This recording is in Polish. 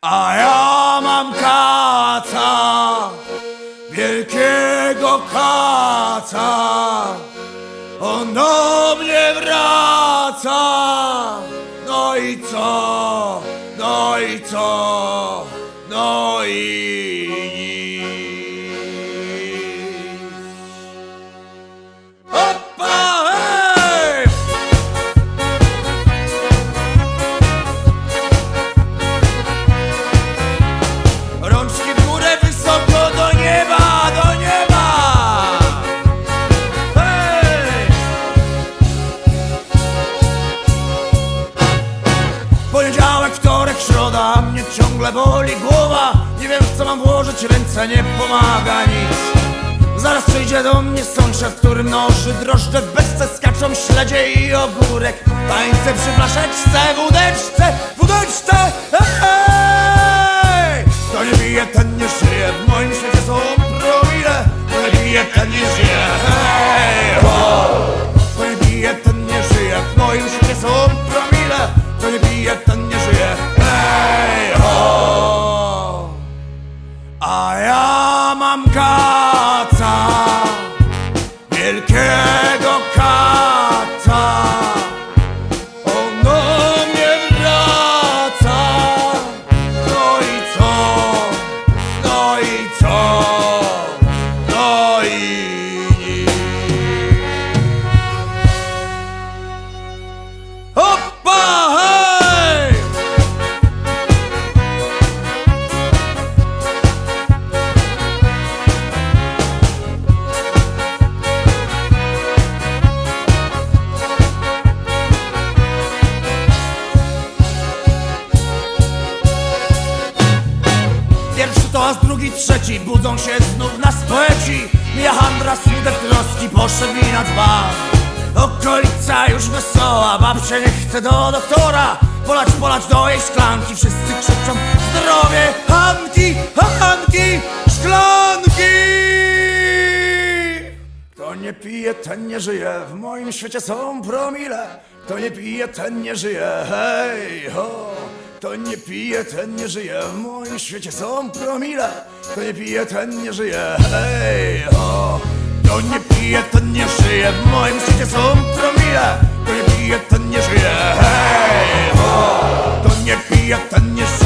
A ja mam kaca, wielkiego kaca. On do mnie wraca. No i co? No i co? No i nic. Opa, hej! Rączki w górę, wysoko do nieba, do nieba. Hej! Poniedziałek, wtorek, środa, mnie ciągle boli głowa. Nie wiem, w co mam włożyć ręce, nie pomaga nic. Zaraz przyjdzie do mnie sąsiad, który mnoży drożdże w beczce, skaczą śledzie i ogórek. Tańce przy flaszeczce, wódeczce, wódeczce, hej! Kto nie bije, ten nie żyje, w moim świecie są promile. Kto nie bije, ten nie żyje, hej, ho! Kto nie bije, ten nie żyje, w moim świecie są promile. Kto nie bije, ten nie żyje, hej, ho! A ja mam kaca, wielkiego kaca. On do mnie wraca. No i co? No i co? No i nic. Hoppa, hej! Pierwszy toast, drugi, trzeci, budzą się znów nas poeci. Mija handra, smutek, troski, poszedł mi na dzban. Okolica już wesoła, babcia nie chce do doktora. Polać, polać do jej szklanki, wszyscy krzyczą zdrowie. Hanki, hanki, szklanki. Kto nie pije, ten nie żyje, w moim świecie są promile. Kto nie pije, ten nie żyje, hej, ho. Kto nie pije, ten nie żyje, w moim świecie są promile. Kto nie pije, ten nie żyje, hej, ho. Kto nie pije, ten nie żyje, w moim świecie są promile. Kto nie pije, ten nie żyje, hej, ho. Kto nie pije, ten nie żyje.